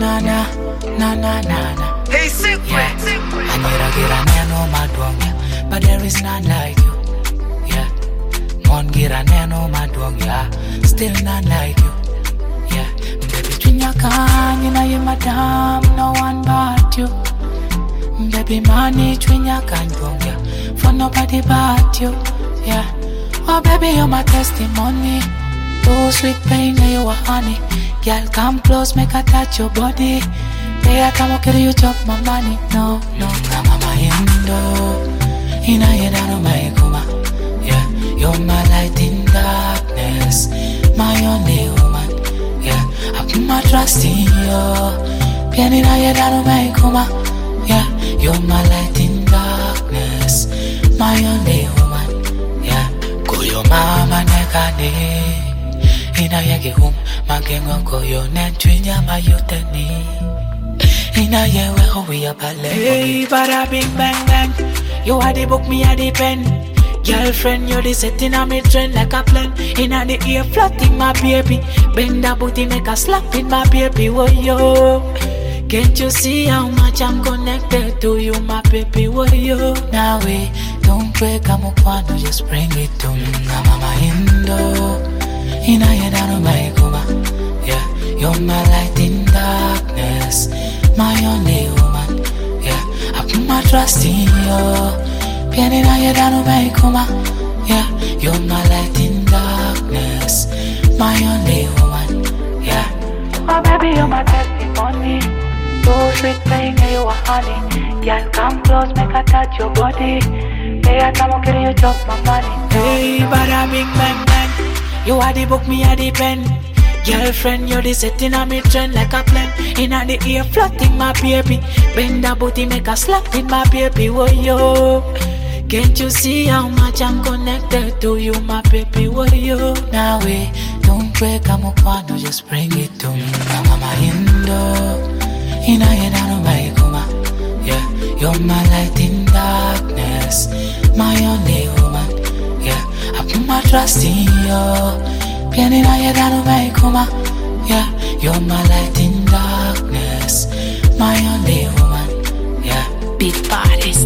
na na na na na na. Hey, secret, Yeah. secret. I need to get a nano madwang, yeah. But there is none like you. Yeah. Mon get a nano madwang, yeah. Still none like you. Yeah. Baby, between your can, you know you madam, no one but you. Baby, money, between your can, yeah. For nobody but you. Yeah. Oh, baby, you're my testimony. Too sweet pain, yeah, you are honey. Girl, come close, make I touch your body. Hey, I come okay, you chop my money. No, no, I'm a indo. Ina yeda no my kuma. Yeah, you're my light in darkness, my only woman. Yeah, I put my trust in you. Pianina yeda no my kuma. Yeah, you're my light in darkness, my only woman. Yeah, go your mama negane. Ina yegi magengo koyo netwinya mayuteni. Ina yewe ho we a ballet. Hey, bada bing bang bang. You are the book, me are the pen. Girlfriend, you're the setting on me trend like a plan. Inna the ear floating my baby. Bend the booty, make a slap in my baby. Whoa yo. Can't you see how much I'm connected to you, my baby? Whoa yo. Now we don't break, I'm up one, just bring it to me. I'm a indo. Ina yeda no my kuma. Yeah, you're my light in darkness, my only woman. Yeah, I put my trust in you. Pianina yeda no my kuma. Yeah, you're my light in darkness, my only woman. Yeah. Oh baby, you're my testimony. Too sweet pain, yeah, you are honey. Girl, come close, make I touch your body. Hey, I come okay, you chop my money. Hey, bada bing bang bang. You are the book, me are the pen. Girlfriend, you're the setting on me trend like a plan. Inna the ear floating my baby. Bend the booty, make a slap in my baby. Whoa yo. Can't you see how much I'm connected to you, my baby? Whoa yo. Now we don't break, I'm up one, just bring it to me. I'm a indo. Ina yeda no my kuma. Yeah, you're my light in darkness, my only woman. Yeah, I put my trust in you. Pianina yeda no my kuma. Yeah, you're my light in darkness, my only woman. Yeah, big bodies.